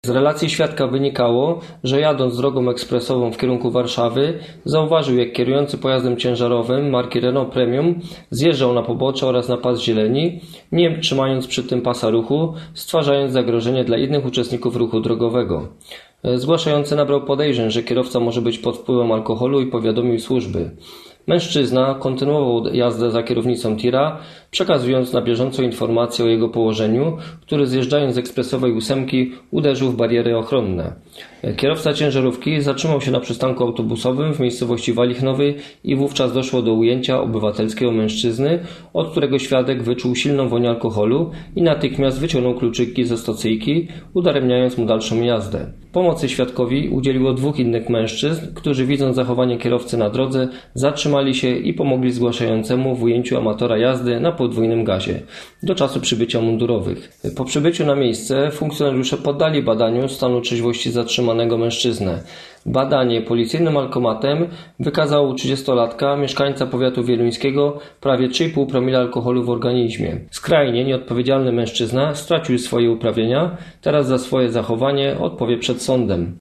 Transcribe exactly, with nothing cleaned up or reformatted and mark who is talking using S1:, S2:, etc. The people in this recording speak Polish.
S1: Z relacji świadka wynikało, że jadąc drogą ekspresową w kierunku Warszawy, zauważył, jak kierujący pojazdem ciężarowym marki Renault Premium zjeżdżał na pobocze oraz na pas zieleni, nie trzymając przy tym pasa ruchu, stwarzając zagrożenie dla innych uczestników ruchu drogowego. Zgłaszający nabrał podejrzeń, że kierowca może być pod wpływem alkoholu i powiadomił służby. Mężczyzna kontynuował jazdę za kierownicą tira, przekazując na bieżąco informacje o jego położeniu, który zjeżdżając z ekspresowej ósemki uderzył w bariery ochronne. Kierowca ciężarówki zatrzymał się na przystanku autobusowym w miejscowości Walichnowy i wówczas doszło do ujęcia obywatelskiego mężczyzny, od którego świadek wyczuł silną woń alkoholu i natychmiast wyciągnął kluczyki ze stacyjki, udaremniając mu dalszą jazdę. Pomocy świadkowi udzieliło dwóch innych mężczyzn, którzy widząc zachowanie kierowcy na drodze, zatrzymali się i pomogli zgłaszającemu w ujęciu amatora jazdy na podwójnym gazie, do czasu przybycia mundurowych. Po przybyciu na miejsce funkcjonariusze poddali badaniu stanu trzeźwości zatrzymanego mężczyznę. Badanie policyjnym alkomatem wykazało u trzydziestolatka, mieszkańca powiatu wieluńskiego, prawie trzy i pół promila alkoholu w organizmie. Skrajnie nieodpowiedzialny mężczyzna stracił swoje uprawnienia, teraz za swoje zachowanie odpowie przed sądem.